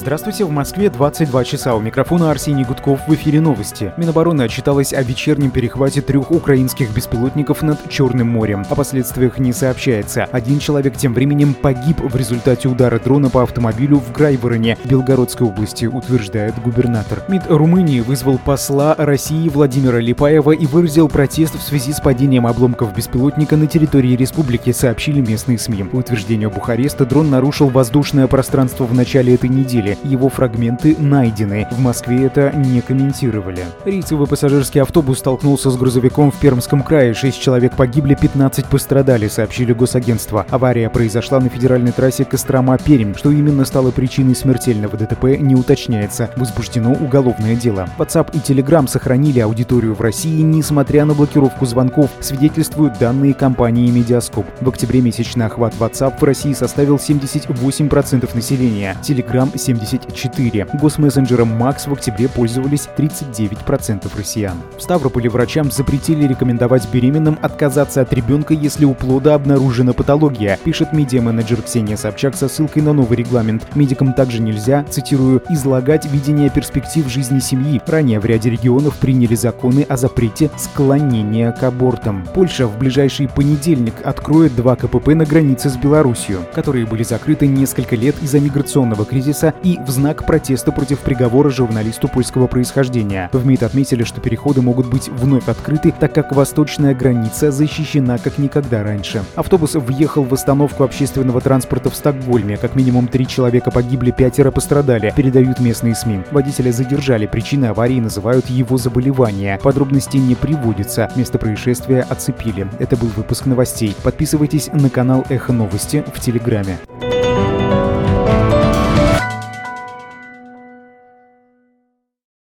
Здравствуйте, в Москве 22 часа. У микрофона Арсений Гудков, в эфире новости. Минобороны отчиталась о вечернем перехвате 3 украинских беспилотников над Черным морем. О последствиях не сообщается. Один человек тем временем погиб в результате удара дрона по автомобилю в Грайвороне, Белгородской области, утверждает губернатор. МИД Румынии вызвал посла России Владимира Липаева и выразил протест в связи с падением обломков беспилотника на территории республики, сообщили местные СМИ. По утверждению Бухареста, дрон нарушил воздушное пространство в начале этой недели. Его фрагменты найдены. В Москве это не комментировали. Рейсовый пассажирский автобус столкнулся с грузовиком в Пермском крае. 6 человек погибли, 15 пострадали, сообщили госагентства. Авария произошла на федеральной трассе Кострома-Пермь. Что именно стало причиной смертельного ДТП, не уточняется. Возбуждено уголовное дело. WhatsApp и Telegram сохранили аудиторию в России, несмотря на блокировку звонков, свидетельствуют данные компании Медиаскоп. В октябре месячный охват WhatsApp в России составил 78% населения, Telegram 74%. Госмессенджером Max в октябре пользовались 39% россиян. В Ставрополе врачам запретили рекомендовать беременным отказаться от ребенка, если у плода обнаружена патология, пишет медиа-менеджер Ксения Собчак со ссылкой на новый регламент. Медикам также нельзя, цитирую, «излагать видение перспектив жизни семьи». Ранее в ряде регионов приняли законы о запрете склонения к абортам. Польша в ближайший понедельник откроет 2 КПП на границе с Беларусью, которые были закрыты несколько лет из-за миграционного кризиса и в знак протеста против приговора журналисту польского происхождения. В МИД отметили, что переходы могут быть вновь открыты, так как восточная граница защищена как никогда раньше. Автобус въехал в остановку общественного транспорта в Стокгольме. Как минимум 3 человека погибли, 5 пострадали, передают местные СМИ. Водителя задержали, причины аварии называют его заболевание. Подробностей не приводятся. Место происшествия оцепили. Это был выпуск новостей. Подписывайтесь на канал Эхо Новости в Телеграме.